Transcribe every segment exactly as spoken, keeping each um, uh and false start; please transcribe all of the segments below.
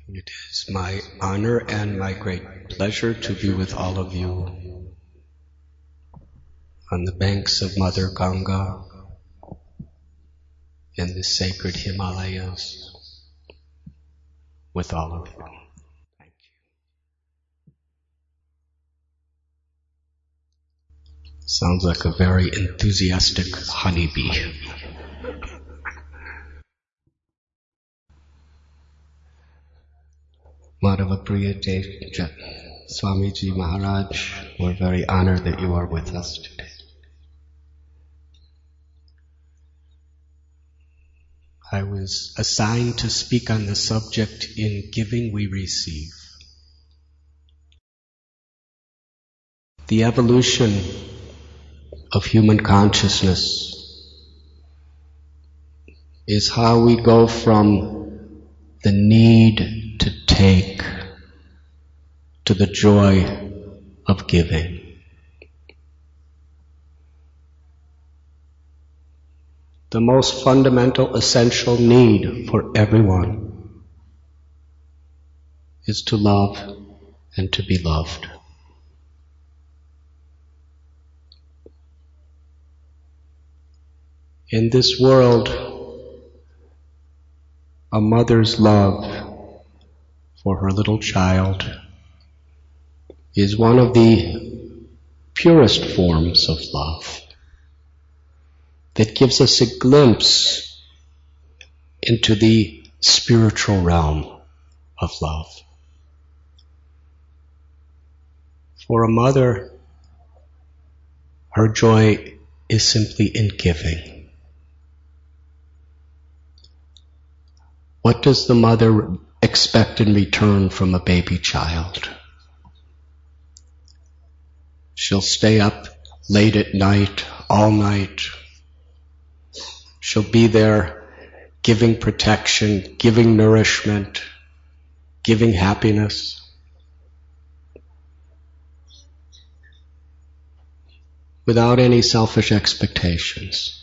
It is my honor and my great pleasure to be with all of you on the banks of Mother Ganga in the sacred Himalayas with all of you. Thank you. Sounds like a very enthusiastic honeybee. Madhavapriya Swamiji Maharaj, we're very honored that you are with us today. I was assigned to speak on the subject "In Giving We Receive." The evolution of human consciousness is how we go from the need to take to the joy of giving. The most fundamental, essential need for everyone is to love and to be loved. In this world, a mother's love for her little child is one of the purest forms of love that gives us a glimpse into the spiritual realm of love. For a mother, her joy is simply in giving. What does the mother expect in return from a baby child? She'll stay up late at night, all night. She'll be there giving protection, giving nourishment, giving happiness. Without any selfish expectations.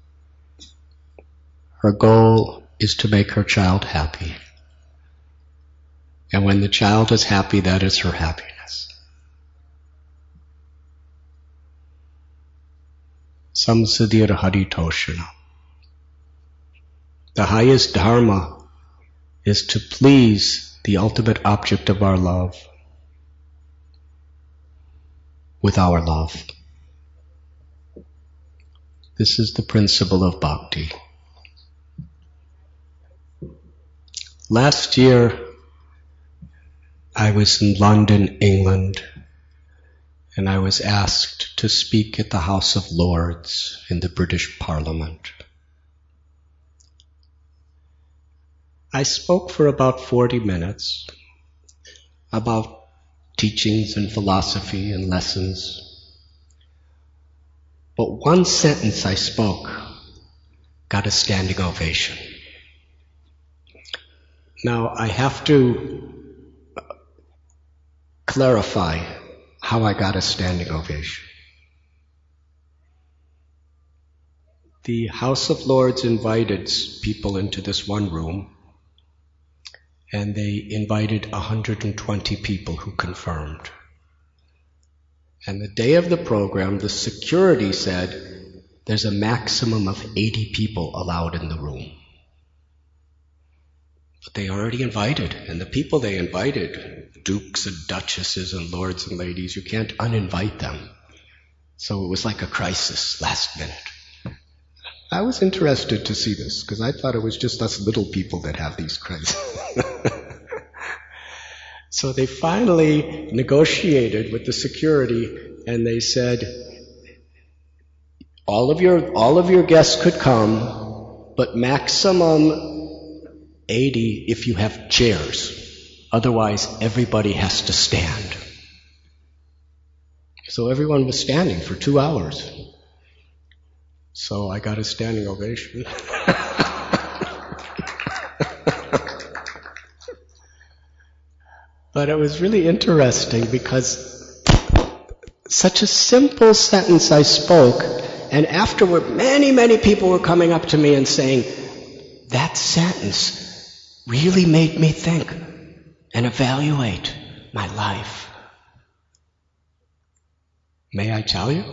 Her goal is to make her child happy. And when the child is happy, that is her happiness. Samsadir Haritoshana. The highest dharma is to please the ultimate object of our love with our love. This is the principle of bhakti. Last year, I was in London, England, and I was asked to speak at the House of Lords in the British Parliament. I spoke for about forty minutes about teachings and philosophy and lessons. But one sentence I spoke got a standing ovation. Now, I have to clarify how I got a standing ovation. The House of Lords invited people into this one room, and they invited one hundred twenty people who confirmed. And the day of the program, the security said there's a maximum of eighty people allowed in the room. But they already invited, and the people they invited, dukes and duchesses and lords and ladies, you can't uninvite them. So it was like a crisis, last minute. I was interested to see this, because I thought it was just us little people that have these crises. So they finally negotiated with the security, and they said, all of your, all of your guests could come, but maximum eighty if you have chairs. Otherwise, everybody has to stand. So everyone was standing for two hours. So I got a standing ovation. But it was really interesting because such a simple sentence I spoke, and afterward many, many people were coming up to me and saying, that sentence really made me think. and evaluate my life. May I tell you?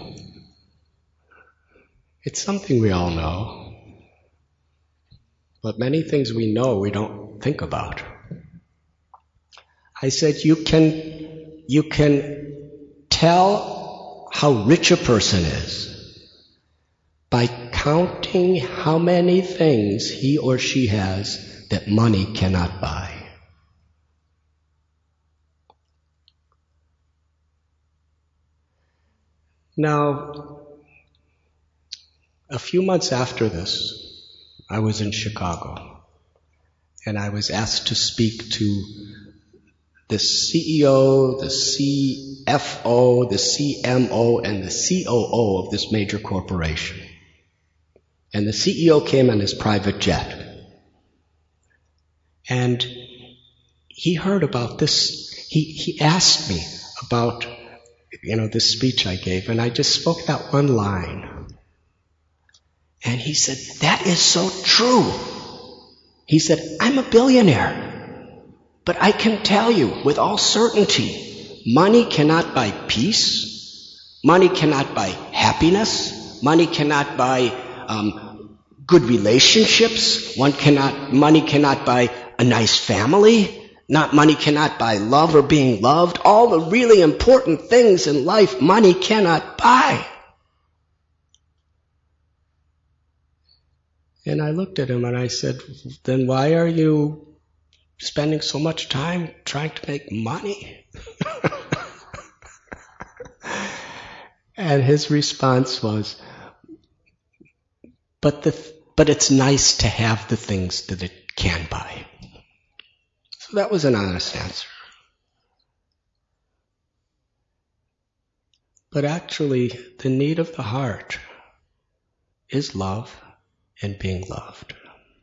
It's something we all know. But many things we know we don't think about. I said you can, you can tell how rich a person is by counting how many things he or she has that money cannot buy. Now, a few months after this, I was in Chicago, and I was asked to speak to the C E O, the C F O, the C M O, and the C O O of this major corporation. And the C E O came on his private jet. And he heard about this. He, he asked me about, you know, this speech I gave, and I just spoke that one line. And he said, that is so true. He said, I'm a billionaire, but I can tell you with all certainty, money cannot buy peace, money cannot buy happiness, money cannot buy um, good relationships, one cannot, money cannot buy a nice family, not money cannot buy love or being loved. All the really important things in life, money cannot buy. And I looked at him and I said, then why are you spending so much time trying to make money? And his response was, but the, but it's nice to have the things that it can buy. So that was an honest answer. But actually, the need of the heart is love and being loved.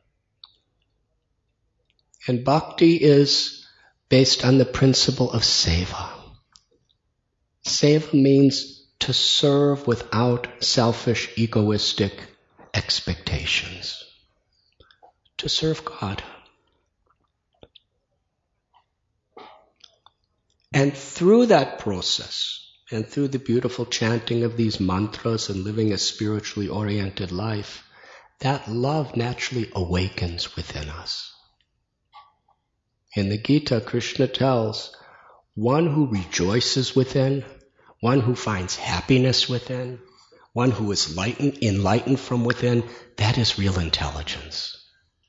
And bhakti is based on the principle of seva. Seva means to serve without selfish, egoistic expectations. To serve God. And through that process, and through the beautiful chanting of these mantras and living a spiritually oriented life, that love naturally awakens within us. In the Gita, Krishna tells, one who rejoices within, one who finds happiness within, one who is enlightened, enlightened from within, that is real intelligence.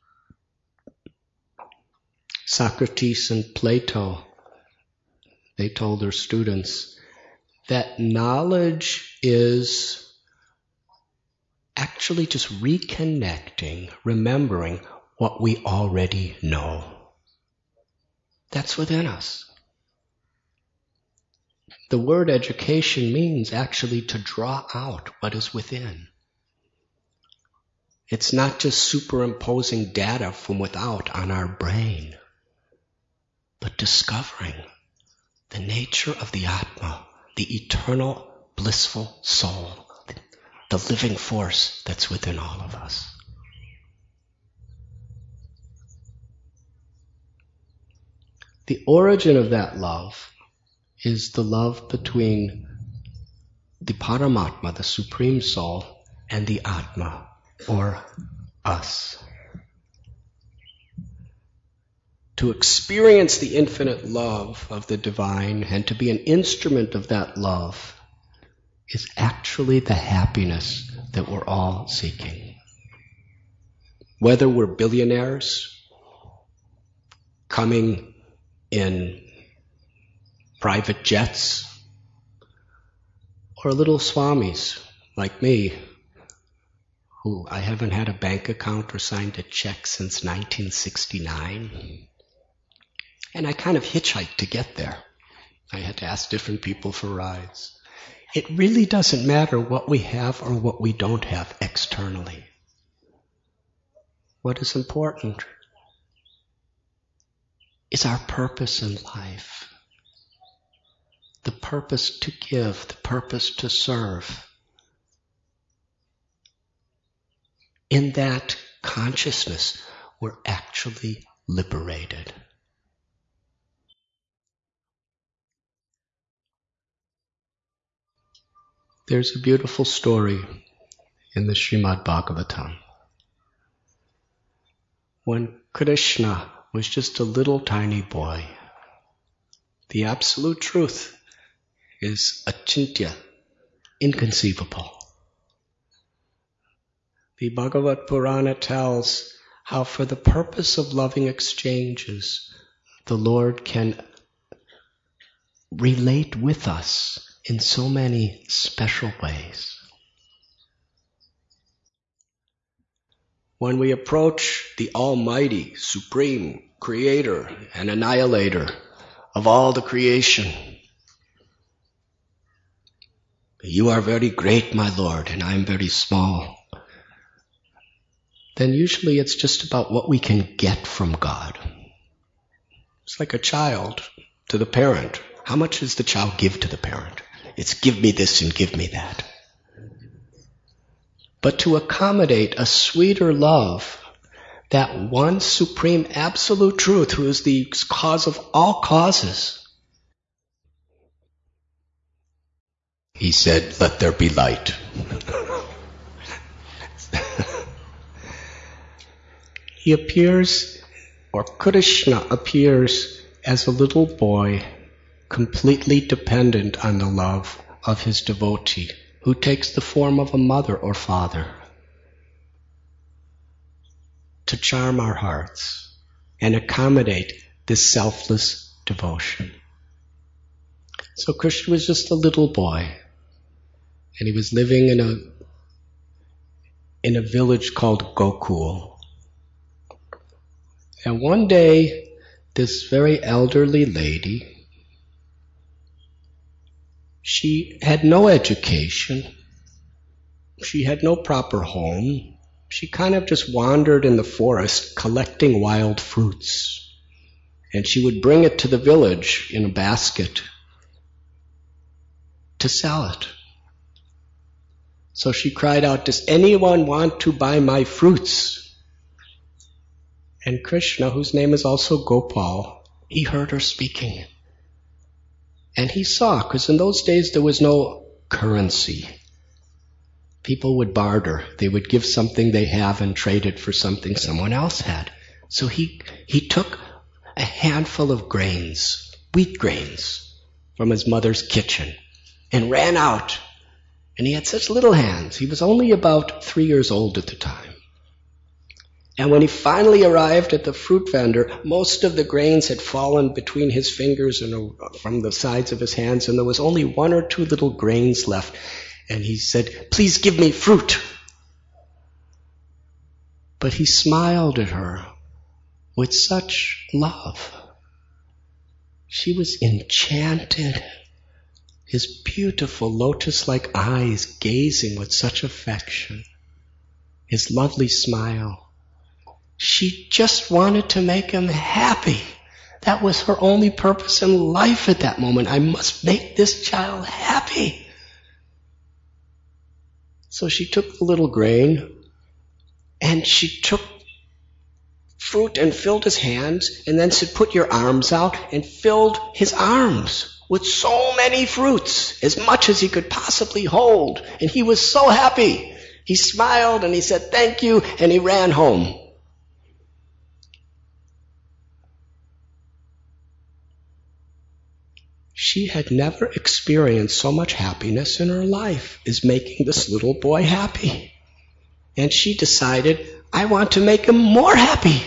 Socrates and Plato, they told their students that knowledge is actually just reconnecting, remembering what we already know. That's within us. The word education means actually to draw out what is within. It's not just superimposing data from without on our brain, but discovering the nature of the Atma, the eternal, blissful soul, the living force that's within all of us. The origin of that love is the love between the Paramatma, the Supreme Soul, and the Atma, or us. To experience the infinite love of the divine and to be an instrument of that love is actually the happiness that we're all seeking. Whether we're billionaires coming in private jets, or little swamis like me, who I haven't had a bank account or signed a check since nineteen sixty-nine. And I kind of hitchhiked to get there. I had to ask different people for rides. It really doesn't matter what we have or what we don't have externally. What is important is our purpose in life. The purpose to give, the purpose to serve. In that consciousness, we're actually liberated. There's a beautiful story in the Srimad Bhagavatam. When Krishna was just a little tiny boy, the absolute truth is achintya, inconceivable. The Bhagavad Purana tells how for the purpose of loving exchanges, the Lord can relate with us in so many special ways. When we approach the Almighty, Supreme, Creator, and Annihilator of all the creation, you are very great, my Lord, and I am very small. Then usually it's just about what we can get from God. It's like a child to the parent. How much does the child give to the parent? It's give me this and give me that. But to accommodate a sweeter love, that one supreme absolute truth who is the cause of all causes, he said, let there be light. He appears, or Krishna appears as a little boy, completely dependent on the love of his devotee, who takes the form of a mother or father to charm our hearts and accommodate this selfless devotion. So Krishna was just a little boy, and he was living in a in a village called Gokul. And one day, this very elderly lady, she had no education, she had no proper home, she kind of just wandered in the forest collecting wild fruits. And she would bring it to the village in a basket to sell it. So she cried out, does anyone want to buy my fruits? And Krishna, whose name is also Gopal, he heard her speaking. And he saw, because in those days there was no currency. People would barter. They would give something they have and trade it for something someone else had. So he, he took a handful of grains, wheat grains, from his mother's kitchen and ran out. And he had such little hands. He was only about three years old at the time. And when he finally arrived at the fruit vendor, most of the grains had fallen between his fingers and from the sides of his hands, and there was only one or two little grains left. And he said, please give me fruit. But he smiled at her with such love. She was enchanted. His beautiful lotus-like eyes gazing with such affection. His lovely smile. She just wanted to make him happy. That was her only purpose in life at that moment. I must make this child happy. So she took the little grain and she took fruit and filled his hands and then said, put your arms out, and filled his arms with so many fruits, as much as he could possibly hold. And he was so happy. He smiled and he said, thank you, and he ran home. She had never experienced so much happiness in her life as making this little boy happy. And she decided, I want to make him more happy.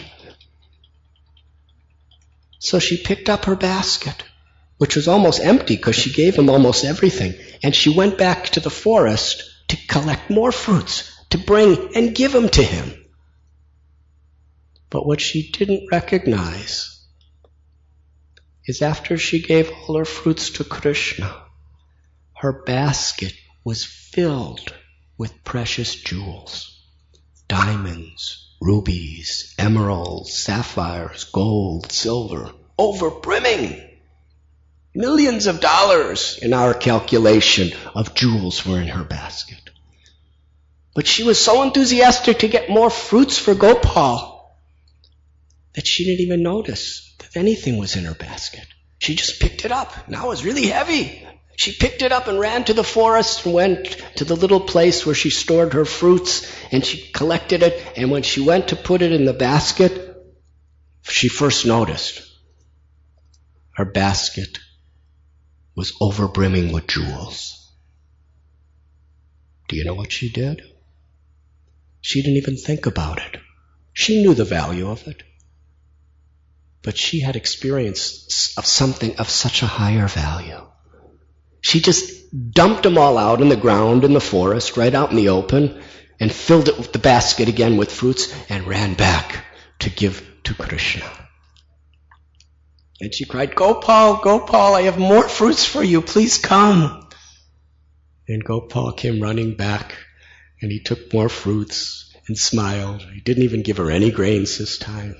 So she picked up her basket, which was almost empty because she gave him almost everything. And she went back to the forest to collect more fruits, to bring and give them to him. But what she didn't recognize is after she gave all her fruits to Krishna, her basket was filled with precious jewels, diamonds, rubies, emeralds, sapphires, gold, silver, over-brimming. Millions of dollars in our calculation of jewels were in her basket. But she was so enthusiastic to get more fruits for Gopal that she didn't even notice that anything was in her basket. She just picked it up. Now it was really heavy. She picked it up and ran to the forest and went to the little place where she stored her fruits, and she collected it, and when she went to put it in the basket, she first noticed her basket was overbrimming with jewels. Do you know what she did? She didn't even think about it. She knew the value of it. But she had experience of something of such a higher value. She just dumped them all out in the ground in the forest, right out in the open, and filled it with the basket again with fruits and ran back to give to Krishna. And she cried, Gopal, Gopal, I have more fruits for you, please come. And Gopal came running back, and he took more fruits and smiled. He didn't even give her any grains this time.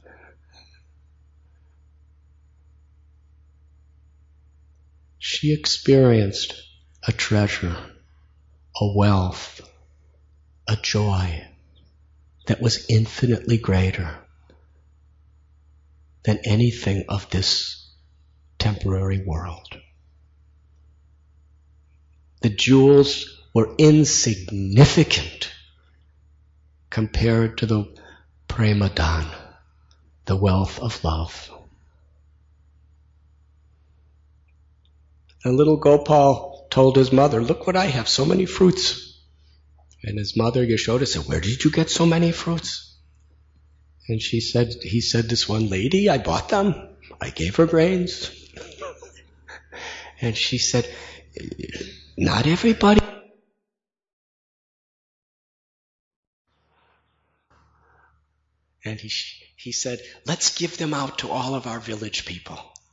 She experienced a treasure, a wealth, a joy that was infinitely greater than anything of this temporary world. The jewels were insignificant compared to the premadan, the wealth of love. And little Gopal told his mother, look what I have, so many fruits. And his mother, Yashoda, said, where did you get so many fruits? And she said, he said, this one lady, I bought them. I gave her grains. And she said, not everybody. And he, he said, let's give them out to all of our village people.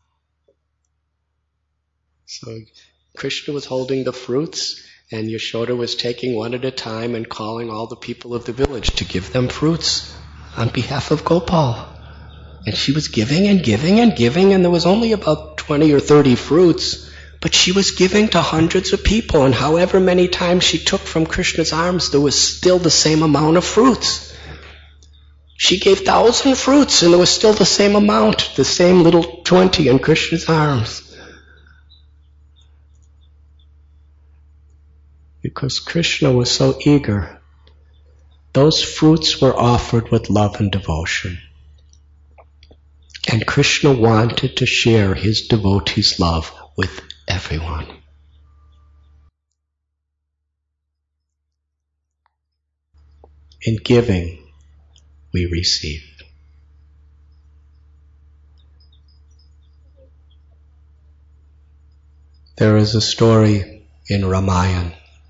So Krishna was holding the fruits, and Yashoda was taking one at a time and calling all the people of the village to give them fruits on behalf of Gopal. And she was giving and giving and giving, and there was only about twenty or thirty fruits, but she was giving to hundreds of people, and however many times she took from Krishna's arms, there was still the same amount of fruits. She gave thousand fruits, and there was still the same amount, the same little twenty in Krishna's arms. Because Krishna was so eager, those fruits were offered with love and devotion. And Krishna wanted to share his devotees' love with everyone. In giving, we receive. There is a story in Ramayana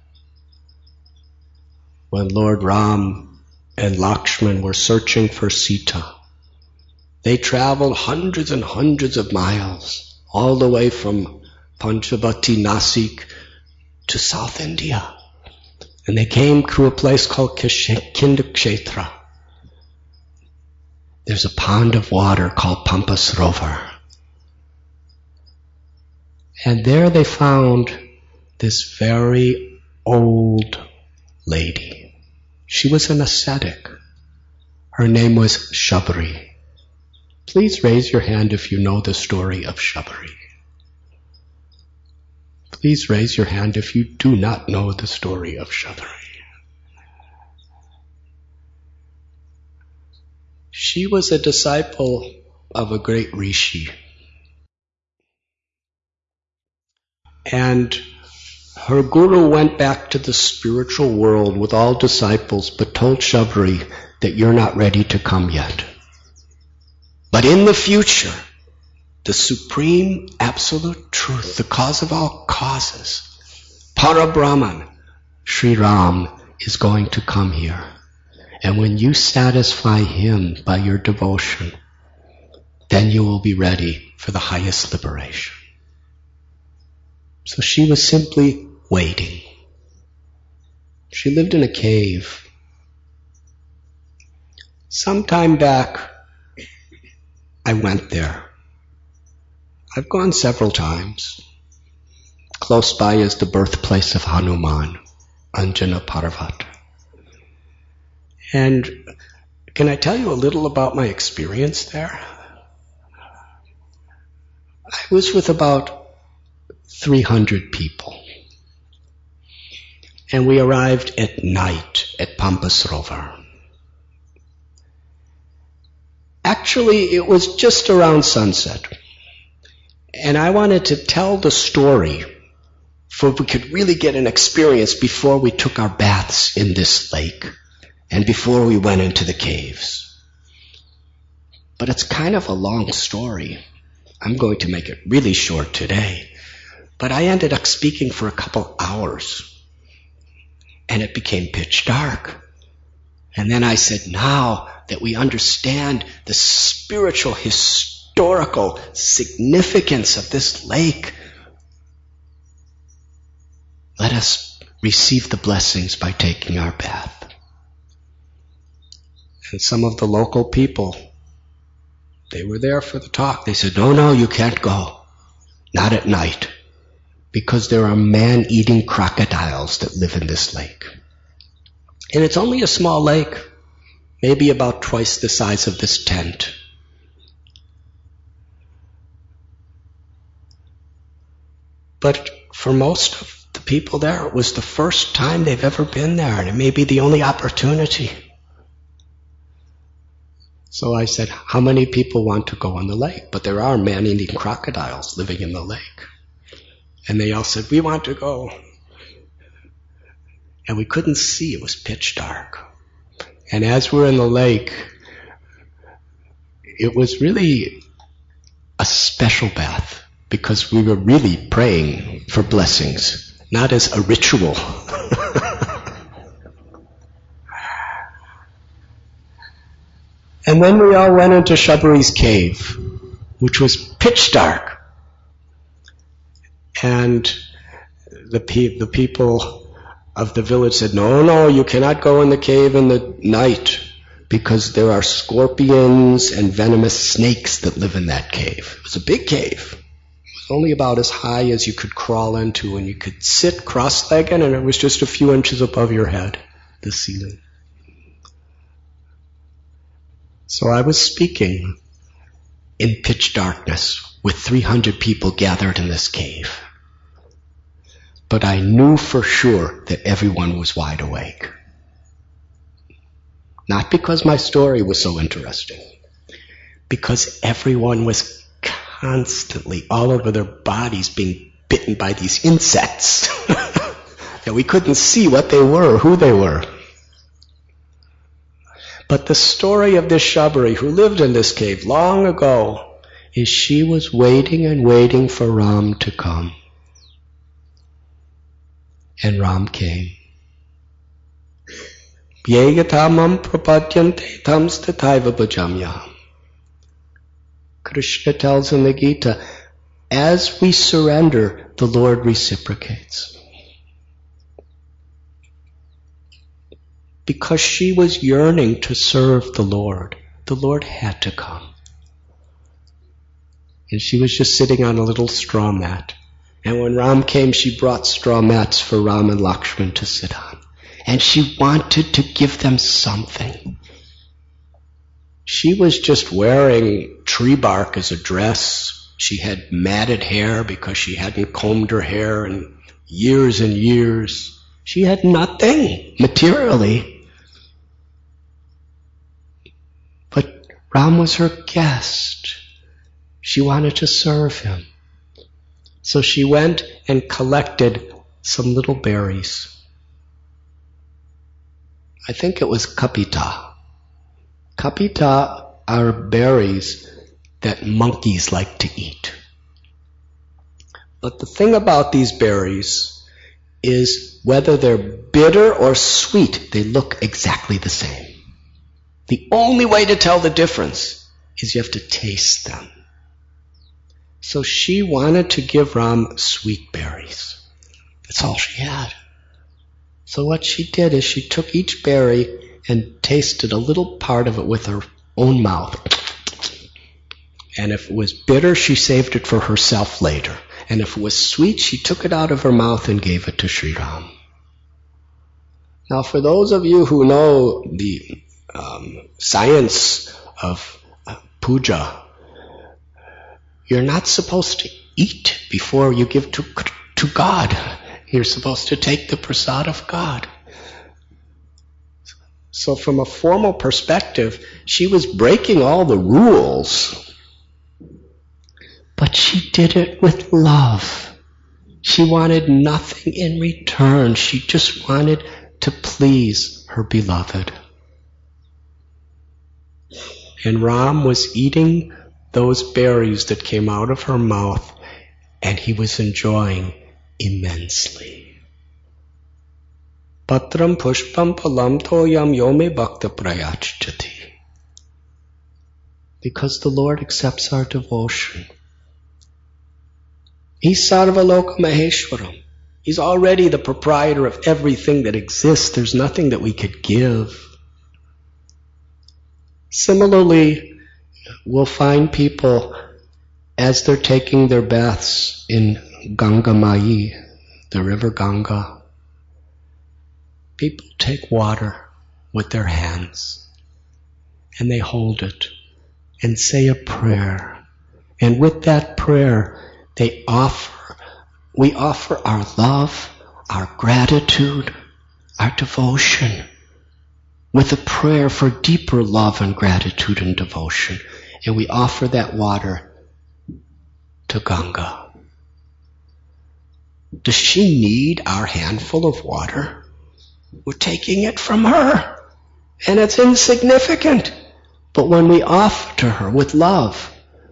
when Lord Ram and Lakshman were searching for Sita. They traveled hundreds and hundreds of miles, all the way from Panchavati, Nasik, to South India. And they came through a place called Kindakshetra. There's a pond of water called Pampa Sarovar. And there they found this very old lady. She was an ascetic. Her name was Shabari. Please raise your hand if you know the story of Shabari. Please raise your hand if you do not know the story of Shabari. She was a disciple of a great rishi. And her guru went back to the spiritual world with all disciples, but told Shabari that you're not ready to come yet. But in the future, the supreme absolute truth, the cause of all causes, Parabrahman, Sri Ram, is going to come here. And when you satisfy him by your devotion, then you will be ready for the highest liberation. So she was simply waiting. She lived in a cave. Some time back, I went there. I've gone several times. Close by is the birthplace of Hanuman, Anjana Parvat. And can I tell you a little about my experience there? I was with about three hundred people. And we arrived at night at Pampasarovar. Actually, it was just around sunset. And I wanted to tell the story for we could really get an experience before we took our baths in this lake and before we went into the caves. But it's kind of a long story. I'm going to make it really short today. But I ended up speaking for a couple hours. And it became pitch dark. And then I said, now that we understand the spiritual, historical significance of this lake, let us receive the blessings by taking our bath. And some of the local people, they were there for the talk. They said, no, no, you can't go. Not at night. Because there are man-eating crocodiles that live in this lake. And it's only a small lake, maybe about twice the size of this tent. But for most of the people there, it was the first time they've ever been there, and it may be the only opportunity. So I said, how many people want to go on the lake? But there are man-eating crocodiles living in the lake. And they all said, we want to go. And we couldn't see, it was pitch dark. And as we're in the lake, it was really a special bath because we were really praying for blessings, not as a ritual. And then we all went into Shabari's cave, which was pitch dark. And the, pe- the people of the village said, no, no, you cannot go in the cave in the night because there are scorpions and venomous snakes that live in that cave. It was a big cave. It was only about as high as you could crawl into, and you could sit cross-legged, and it was just a few inches above your head, the ceiling. So I was speaking in pitch darkness with three hundred people gathered in this cave. But I knew for sure that everyone was wide awake. Not because my story was so interesting, because everyone was constantly all over their bodies being bitten by these insects that we couldn't see what they were or who they were. But the story of this Shabari who lived in this cave long ago is she was waiting and waiting for Ram to come. And Ram came. Yegatamam prapadyante tamstataiva bhajamya. Krishna tells in the Gita, as we surrender, the Lord reciprocates. Because she was yearning to serve the Lord, the Lord had to come. And she was just sitting on a little straw mat. And when Ram came, she brought straw mats for Ram and Lakshman to sit on. And she wanted to give them something. She was just wearing tree bark as a dress. She had matted hair because she hadn't combed her hair in years and years. She had nothing materially. But Ram was her guest. She wanted to serve him. So she went and collected some little berries. I think it was kapita. Kapita are berries that monkeys like to eat. But the thing about these berries is whether they're bitter or sweet, they look exactly the same. The only way to tell the difference is you have to taste them. So she wanted to give Ram sweet berries. That's all she had. So what she did is she took each berry and tasted a little part of it with her own mouth. And if it was bitter, she saved it for herself later. And if it was sweet, she took it out of her mouth and gave it to Sri Ram. Now, for those of you who know the um, science of uh, puja, you're not supposed to eat before you give to, to God. You're supposed to take the prasad of God. So from a formal perspective, she was breaking all the rules. But she did it with love. She wanted nothing in return. She just wanted to please her beloved. And Ram was eating those berries that came out of her mouth, and he was enjoying immensely. Patram pushpam phalam toyam yome bhakta prayachati. Because the Lord accepts our devotion. He's Sarvaloka Maheshwaram. He's already the proprietor of everything that exists. There's nothing that we could give. Similarly, we'll find people as they're taking their baths in Ganga Mai, the river Ganga. People take water with their hands and they hold it and say a prayer. And with that prayer, they offer, we offer our love, our gratitude, our devotion, with a prayer for deeper love and gratitude and devotion. And we offer that water to Ganga. Does she need our handful of water? We're taking it from her, and it's insignificant. But when we offer to her with love,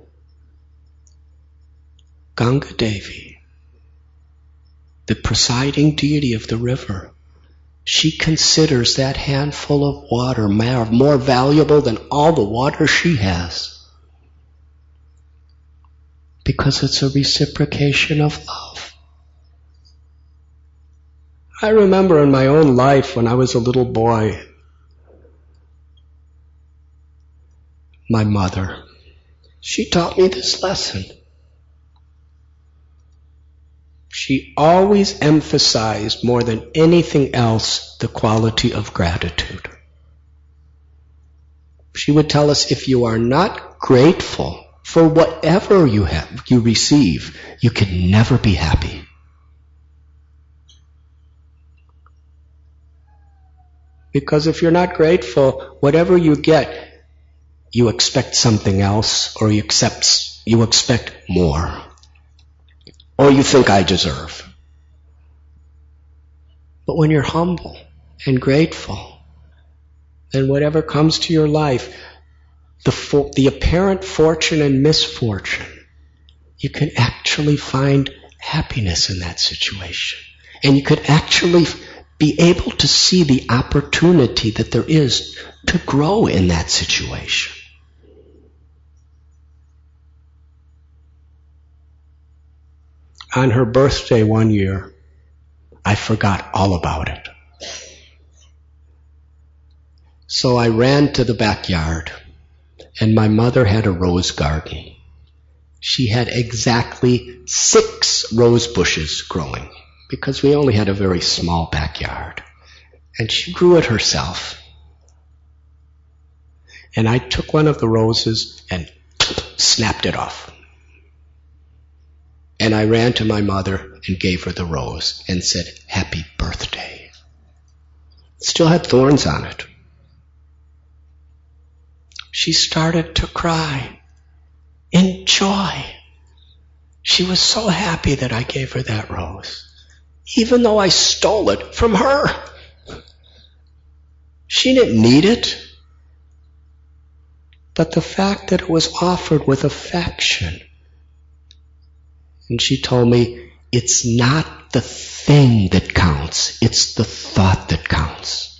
Ganga Devi, the presiding deity of the river, she considers that handful of water more valuable than all the water she has, because it's a reciprocation of love. I remember in my own life when I was a little boy, my mother, she taught me this lesson. She always emphasized more than anything else the quality of gratitude. She would tell us, if you are not grateful for whatever you have, you receive, you can never be happy. Because if you're not grateful, whatever you get, you expect something else, or you accept, you expect more. Or you think I deserve. But when you're humble and grateful, then whatever comes to your life, the, for, the apparent fortune and misfortune, you can actually find happiness in that situation. And you could actually be able to see the opportunity that there is to grow in that situation. On her birthday one year, I forgot all about it. So I ran to the backyard, and my mother had a rose garden. She had exactly six rose bushes growing, because we only had a very small backyard. And she grew it herself. And I took one of the roses and snapped it off. And I ran to my mother and gave her the rose and said, "Happy birthday." It still had thorns on it. She started to cry in joy. She was so happy that I gave her that rose, even though I stole it from her. She didn't need it. But the fact that it was offered with affection. And she told me, it's not the thing that counts, it's the thought that counts.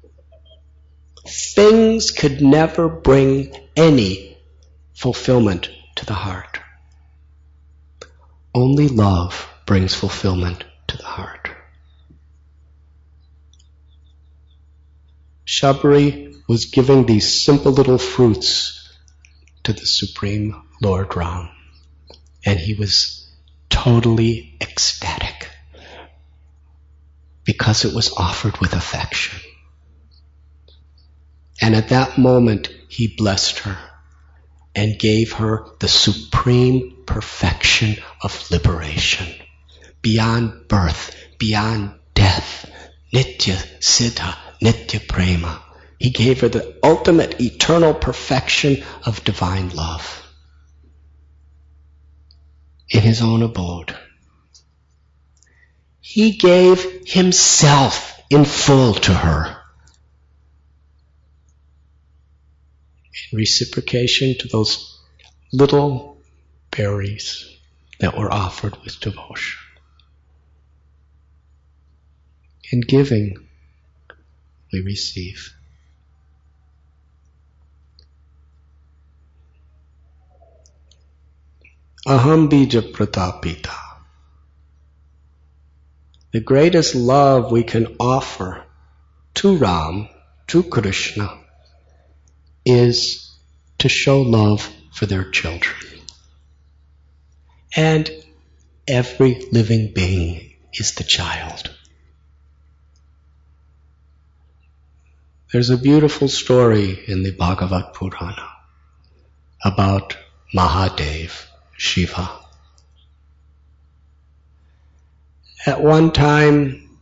Things could never bring any fulfillment to the heart. Only love brings fulfillment to the heart. Shabri was giving these simple little fruits to the Supreme Lord Ram, and he was totally ecstatic because it was offered with affection. And at that moment, he blessed her. and gave her the supreme perfection of liberation, beyond birth, beyond death, nitya siddha, nitya prema. He gave her the ultimate eternal perfection of divine love in his own abode. He gave himself in full to her in reciprocation to those little berries that were offered with devotion. In giving, we receive. Aham bija pratapita. The greatest love we can offer to Ram, to Krishna, is to show love for their children. And every living being is the child. There's a beautiful story in the Bhagavad Purana about Mahadev, Shiva. At one time,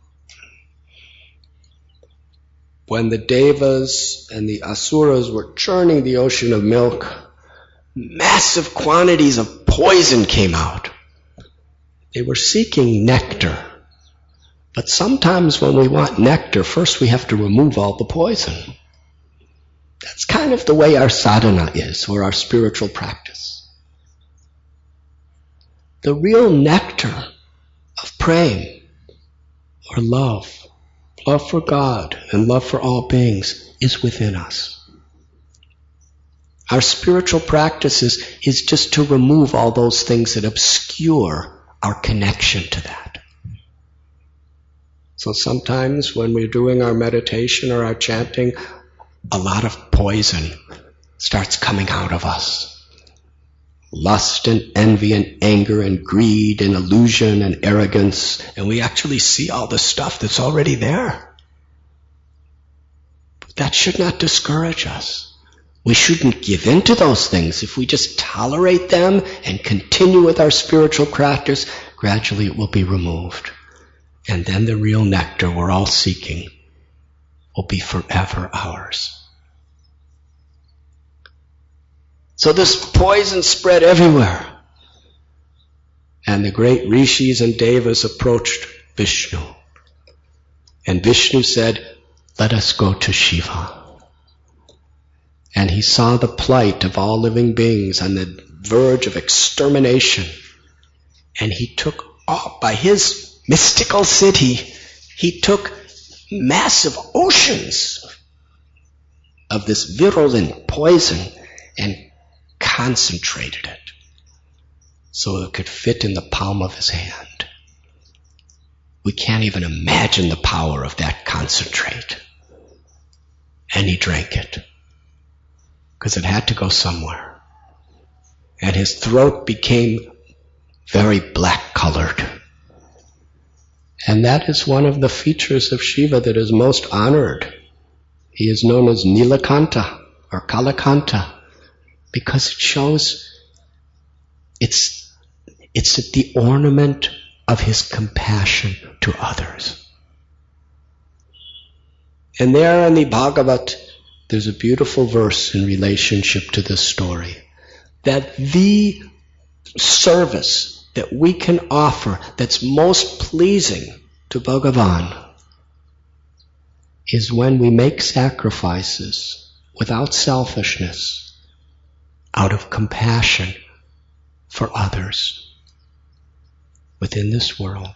when the Devas and the Asuras were churning the ocean of milk, massive quantities of poison came out. They were seeking nectar. But sometimes when we want nectar, first we have to remove all the poison. That's kind of the way our sadhana is, or our spiritual practice. The real nectar of prema, or love, love for God and love for all beings, is within us. Our spiritual practice is, is just to remove all those things that obscure our connection to that. So sometimes when we're doing our meditation or our chanting, a lot of poison starts coming out of us. Lust and envy and anger and greed and illusion and arrogance. And we actually see all the stuff that's already there. But that should not discourage us. We shouldn't give in to those things. If we just tolerate them and continue with our spiritual practice, gradually it will be removed. And then the real nectar we're all seeking will be forever ours. So this poison spread everywhere. And the great rishis and devas approached Vishnu. And Vishnu said, "Let us go to Shiva." And he saw the plight of all living beings on the verge of extermination. And he took off by his mystical city, he took massive oceans of this virulent poison and concentrated it so it could fit in the palm of his hand. We can't even imagine the power of that concentrate. And he drank it because it had to go somewhere. And his throat became very black colored. And that is one of the features of Shiva that is most honored. He is known as Nilakanta or Kalakanta because it shows it's, it's the ornament of his compassion to others. And there in the Bhagavat, there's a beautiful verse in relationship to this story, that the service that we can offer that's most pleasing to Bhagavan is when we make sacrifices without selfishness, out of compassion for others within this world.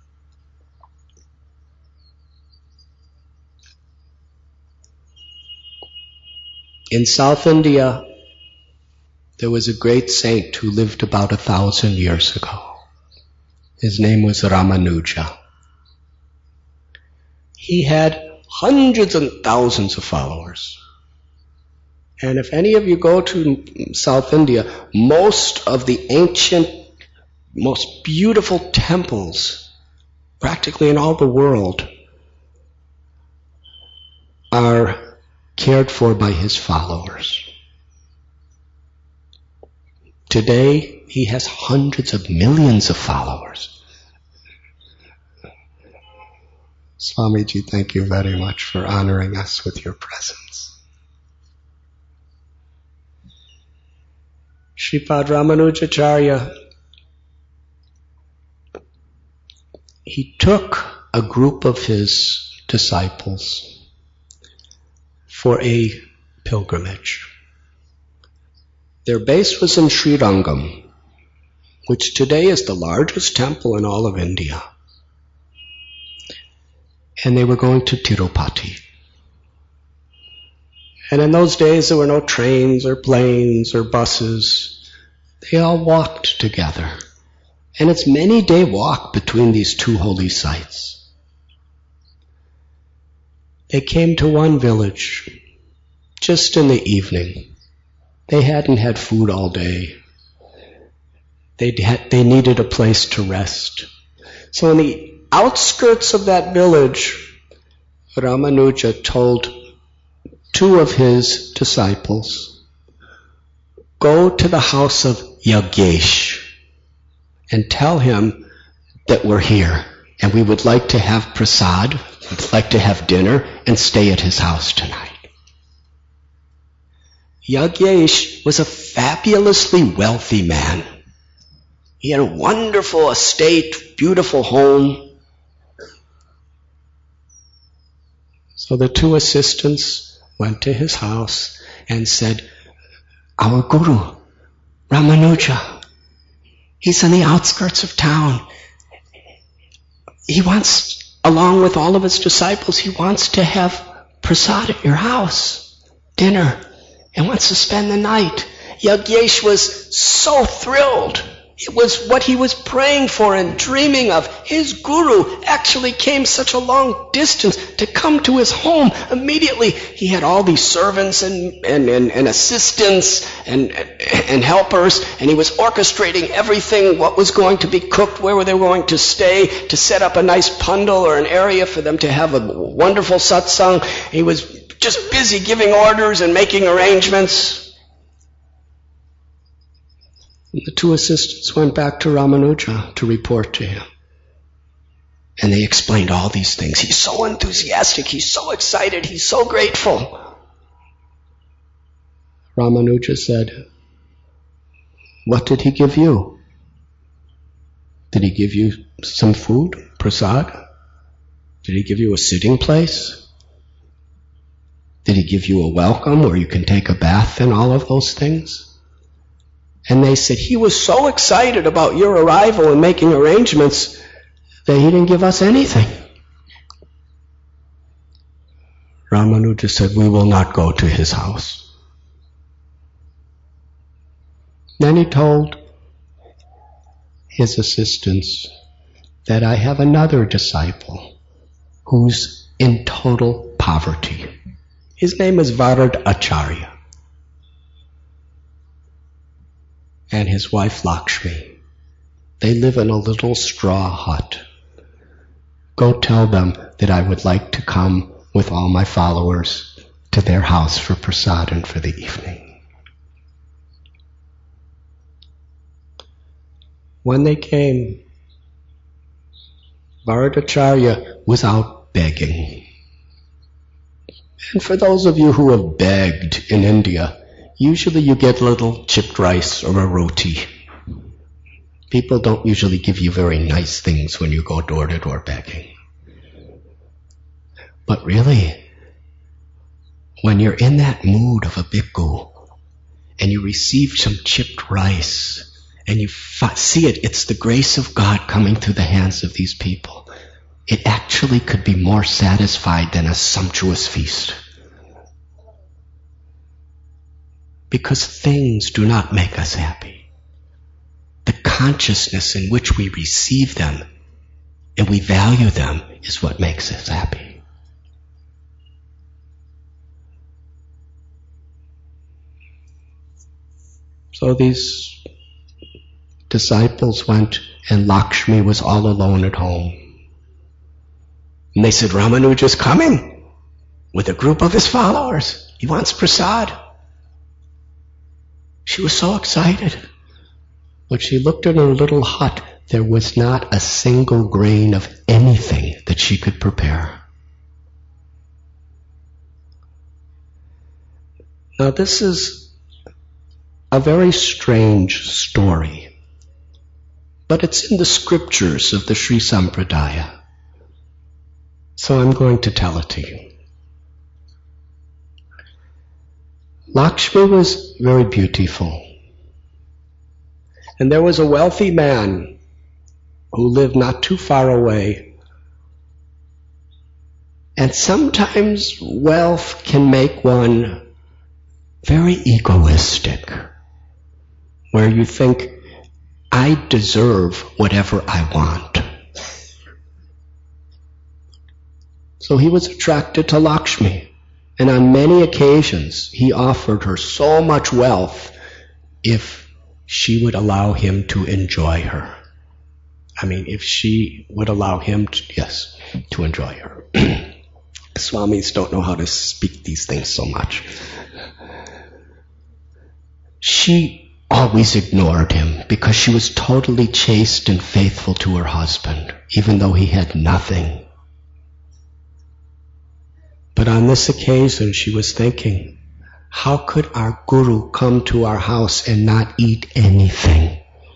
In South India, there was a great saint who lived about a thousand years ago. His name was Ramanuja. He had hundreds and thousands of followers. And if any of you go to South India, most of the ancient, most beautiful temples, practically in all the world, are cared for by his followers. Today, he has hundreds of millions of followers. Swamiji, thank you very much for honoring us with your presence. Shripad Ramanujacharya, he took a group of his disciples for a pilgrimage. Their base was in Srirangam, which today is the largest temple in all of India. And they were going to Tirupati. And in those days there were no trains or planes or buses. They all walked together. And it's many day walk between these two holy sites. They came to one village just in the evening. They hadn't had food all day. They had, they needed a place to rest. So in the outskirts of that village, Ramanuja told two of his disciples, go to the house of Yagyesh and tell him that we're here and we would like to have prasad, we'd like to have dinner and stay at his house tonight. Yagyesh was a fabulously wealthy man. He had a wonderful estate, beautiful home. So the two assistants went to his house and said, our guru, Ramanuja, he's on the outskirts of town. He wants, along with all of his disciples, he wants to have prasad at your house, dinner, and wants to spend the night. Yagyesh was so thrilled. It was what he was praying for and dreaming of. His guru actually came such a long distance to come to his home. Immediately, he had all these servants and, and, and, and assistants and, and helpers, and he was orchestrating everything, what was going to be cooked, where they were going to stay, to set up a nice pandal or an area for them to have a wonderful satsang. He was just busy giving orders and making arrangements. And the two assistants went back to Ramanuja to report to him. And they explained all these things. He's so enthusiastic, he's so excited, he's so grateful. Ramanuja said, what did he give you? Did he give you some food, prasad? Did he give you a sitting place? Did he give you a welcome where you can take a bath and all of those things? And they said, he was so excited about your arrival and making arrangements that he didn't give us anything. Ramanuja said, we will not go to his house. Then he told his assistants that I have another disciple who's in total poverty. His name is Varad Acharya. And his wife Lakshmi. They live in a little straw hut. Go tell them that I would like to come with all my followers to their house for prasadam for the evening. When they came, Varadacharya was out begging. And for those of you who have begged in India, usually you get a little chipped rice or a roti. People don't usually give you very nice things when you go door to door begging. But really, when you're in that mood of a bhikkhu and you receive some chipped rice and you see it, it's the grace of God coming through the hands of these people. It actually could be more satisfied than a sumptuous feast. Because things do not make us happy. The consciousness in which we receive them and we value them is what makes us happy. So these disciples went and Lakshmi was all alone at home. And they said, Ramanuja's coming with a group of his followers. He wants prasad. She was so excited. When she looked in her little hut, there was not a single grain of anything that she could prepare. Now this is a very strange story, but it's in the scriptures of the Sri Sampradaya. So I'm going to tell it to you. Lakshmi was very beautiful. And there was a wealthy man who lived not too far away. And sometimes wealth can make one very egoistic, where you think, I deserve whatever I want. So he was attracted to Lakshmi, and on many occasions he offered her so much wealth if she would allow him to enjoy her. I mean, if she would allow him to, yes, to enjoy her. Swamis don't know how to speak these things so much. She always ignored him because she was totally chaste and faithful to her husband, even though he had nothing. But on this occasion, she was thinking, how could our guru come to our house and not eat anything?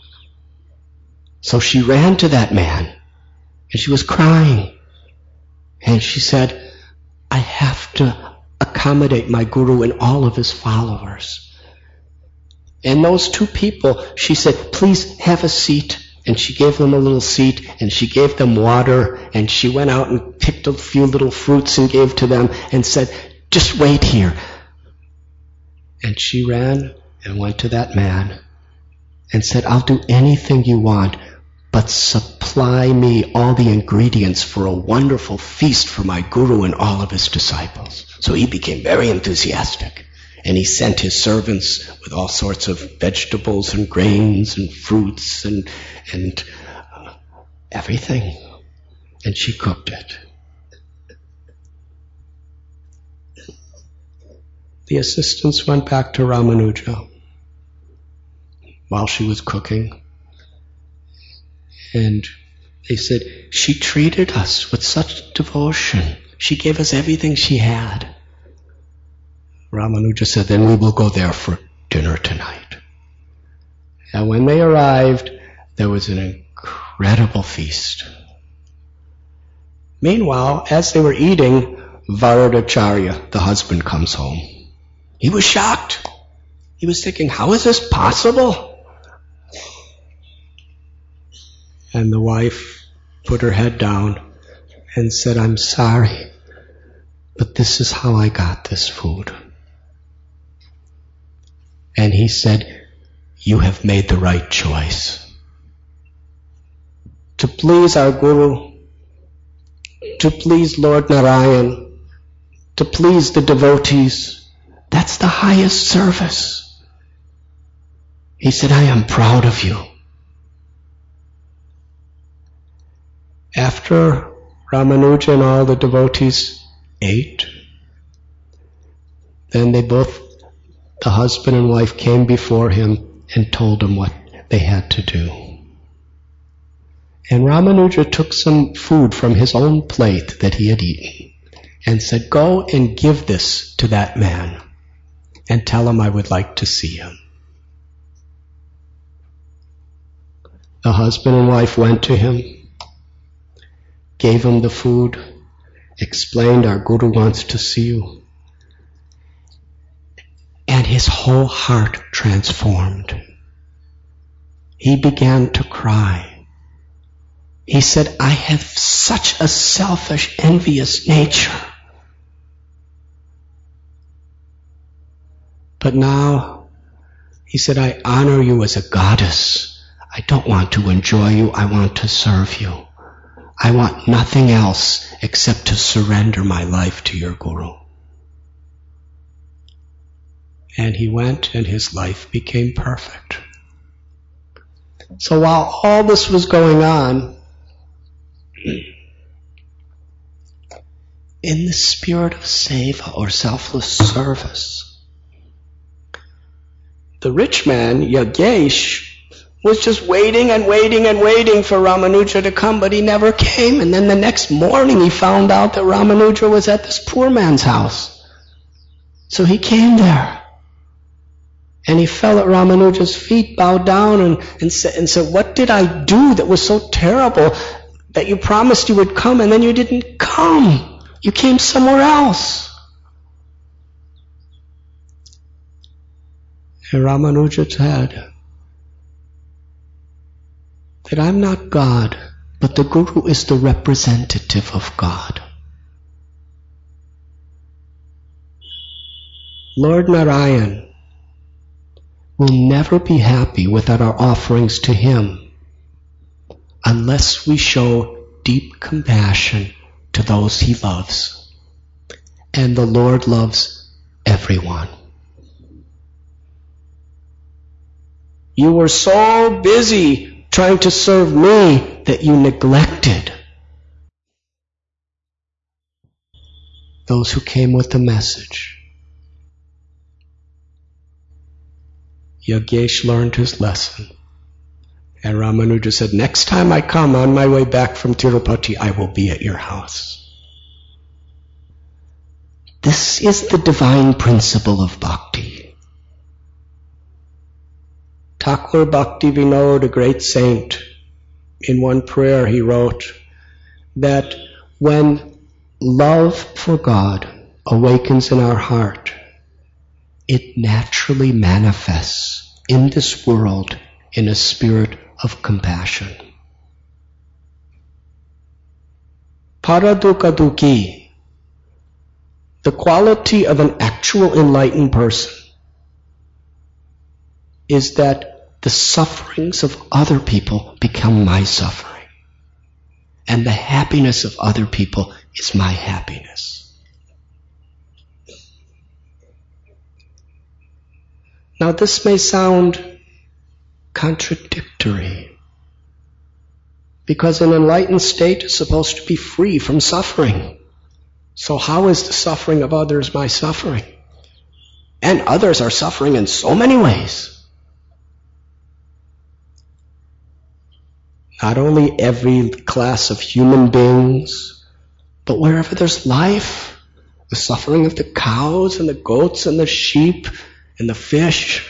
So she ran to that man, and she was crying. And she said, I have to accommodate my guru and all of his followers. And those two people, she said, please have a seat. And she gave them a little seat, and she gave them water, and she went out and picked a few little fruits and gave to them, and said, just wait here. And she ran and went to that man and said, I'll do anything you want, but supply me all the ingredients for a wonderful feast for my guru and all of his disciples. So he became very enthusiastic. And he sent his servants with all sorts of vegetables and grains and fruits and, and uh, everything. And she cooked it. The assistants went back to Ramanuja while she was cooking. And they said, she treated us with such devotion. She gave us everything she had. Ramanuja said, then we will go there for dinner tonight. And when they arrived, there was an incredible feast. Meanwhile, as they were eating, Varadacharya, the husband, comes home. He was shocked. He was thinking, how is this possible? And the wife put her head down and said, I'm sorry, but this is how I got this food. And he said, you have made the right choice. To please our Guru, to please Lord Narayan, to please the devotees, that's the highest service. He said, I am proud of you. After Ramanuja and all the devotees ate, then they both, the husband and wife, came before him and told him what they had to do. And Ramanuja took some food from his own plate that he had eaten and said, go and give this to that man and tell him I would like to see him. The husband and wife went to him, gave him the food, explained, our Guru wants to see you. And his whole heart transformed. He began to cry. He said, I have such a selfish, envious nature. But now, he said, I honor you as a goddess. I don't want to enjoy you. I want to serve you. I want nothing else except to surrender my life to your Guru. And he went and his life became perfect. So while all this was going on, in the spirit of seva or selfless service, the rich man, Yagesh, was just waiting and waiting and waiting for Ramanuja to come, but he never came. And then the next morning he found out that Ramanuja was at this poor man's house. So he came there. And he fell at Ramanuja's feet, bowed down, and, and, said, and said, what did I do that was so terrible that you promised you would come and then you didn't come? You came somewhere else. And Ramanuja said that I'm not God, but the Guru is the representative of God. Lord Narayan will never be happy without our offerings to Him unless we show deep compassion to those He loves. And the Lord loves everyone. You were so busy trying to serve me that you neglected those who came with the message. Yogesh learned his lesson. And Ramanuja said, next time I come on my way back from Tirupati, I will be at your house. This is the divine principle of bhakti. Thakur Bhakti Vinod, a great saint, in one prayer he wrote that when love for God awakens in our heart, it naturally manifests in this world in a spirit of compassion. Paradukaduki, the quality of an actual enlightened person, is that the sufferings of other people become my suffering, and the happiness of other people is my happiness. Now this may sound contradictory, because an enlightened state is supposed to be free from suffering. So how is the suffering of others my suffering? And others are suffering in so many ways. Not only every class of human beings, but wherever there's life, the suffering of the cows and the goats and the sheep and the fish.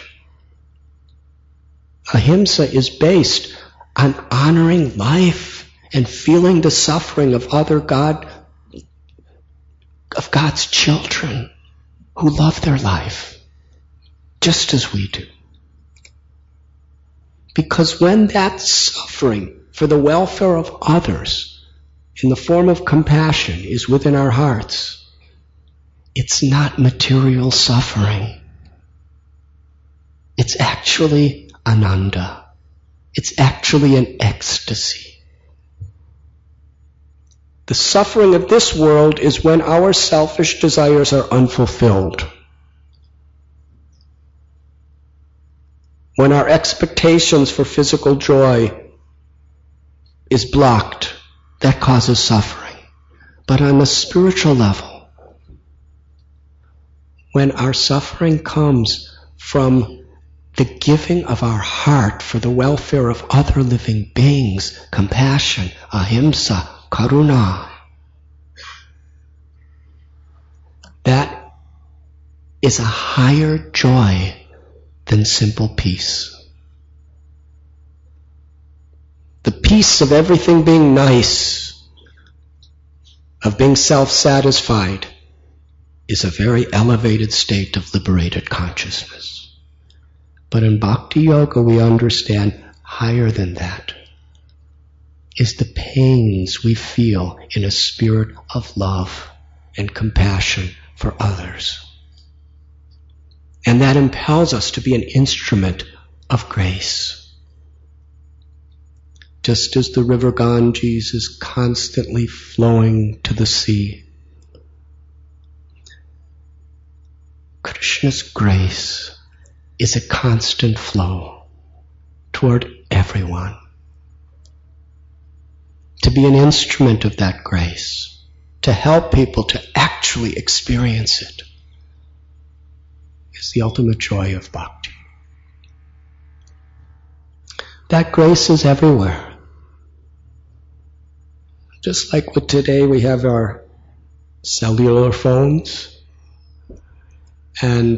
Ahimsa is based on honoring life and feeling the suffering of other God, of God's children who love their life, just as we do. Because when that suffering for the welfare of others in the form of compassion is within our hearts, it's not material suffering. It's actually ananda. It's actually an ecstasy. The suffering of this world is when our selfish desires are unfulfilled. When our expectations for physical joy is blocked, that causes suffering. But on the spiritual level, when our suffering comes from the giving of our heart for the welfare of other living beings, compassion, ahimsa, karuna, that is a higher joy than simple peace. The peace of everything being nice, of being self-satisfied, is a very elevated state of liberated consciousness. But in Bhakti Yoga we understand higher than that is the pains we feel in a spirit of love and compassion for others. And that impels us to be an instrument of grace. Just as the river Ganges is constantly flowing to the sea, Krishna's grace is a constant flow toward everyone. To be an instrument of that grace, to help people to actually experience it, is the ultimate joy of bhakti. That grace is everywhere. Just like with today we have our cellular phones, and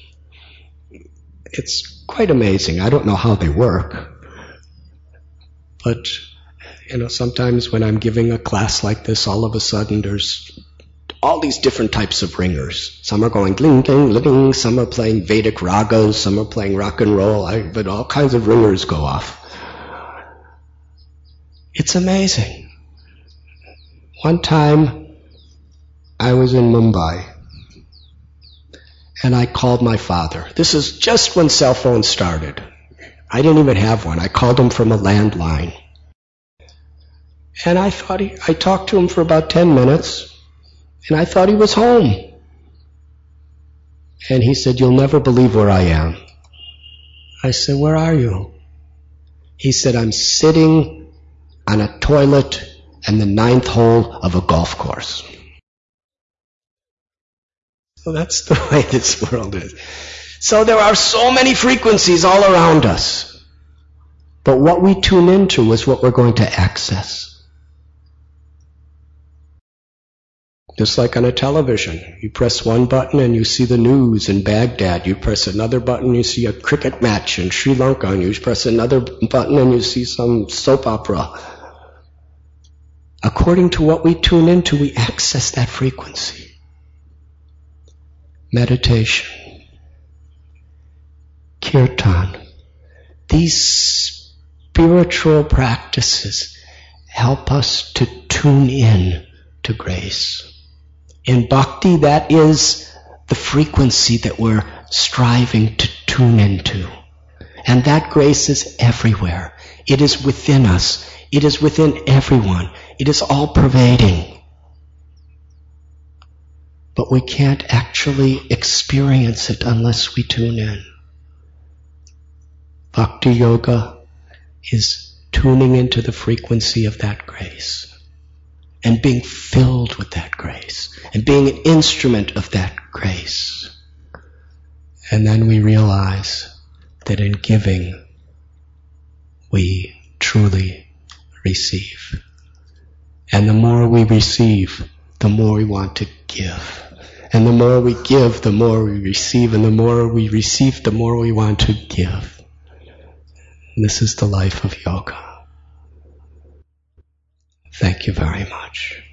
it's quite amazing. I don't know how they work, but you know, sometimes when I'm giving a class like this, all of a sudden there's all these different types of ringers. Some are going ding, ding, ding, some are playing Vedic ragas, some are playing rock and roll, I, but all kinds of ringers go off. It's amazing. One time I was in Mumbai and I called my father. This is just when cell phones started. I didn't even have one. I called him from a landline. And I thought he, I talked to him for about ten minutes. And I thought he was home. And he said, "You'll never believe where I am." I said, "Where are you?" He said, "I'm sitting on a toilet in the ninth hole of a golf course." So that's the way this world is. So there are so many frequencies all around us. But what we tune into is what we're going to access. Just like on a television, you press one button and you see the news in Baghdad. You press another button, you see a cricket match in Sri Lanka. And you press another button and you see some soap opera. According to what we tune into, we access that frequency. Meditation, kirtan, these spiritual practices help us to tune in to grace. In bhakti, that is the frequency that we're striving to tune into. And that grace is everywhere. It is within us. It is within everyone. It is all pervading. But we can't actually experience it unless we tune in. Bhakti yoga is tuning into the frequency of that grace. And being filled with that grace. And being an instrument of that grace. And then we realize that in giving, we truly receive. And the more we receive, the more we want to give. And the more we give, the more we receive. And the more we receive, the more we want to give. And this is the life of yoga. Thank you very much.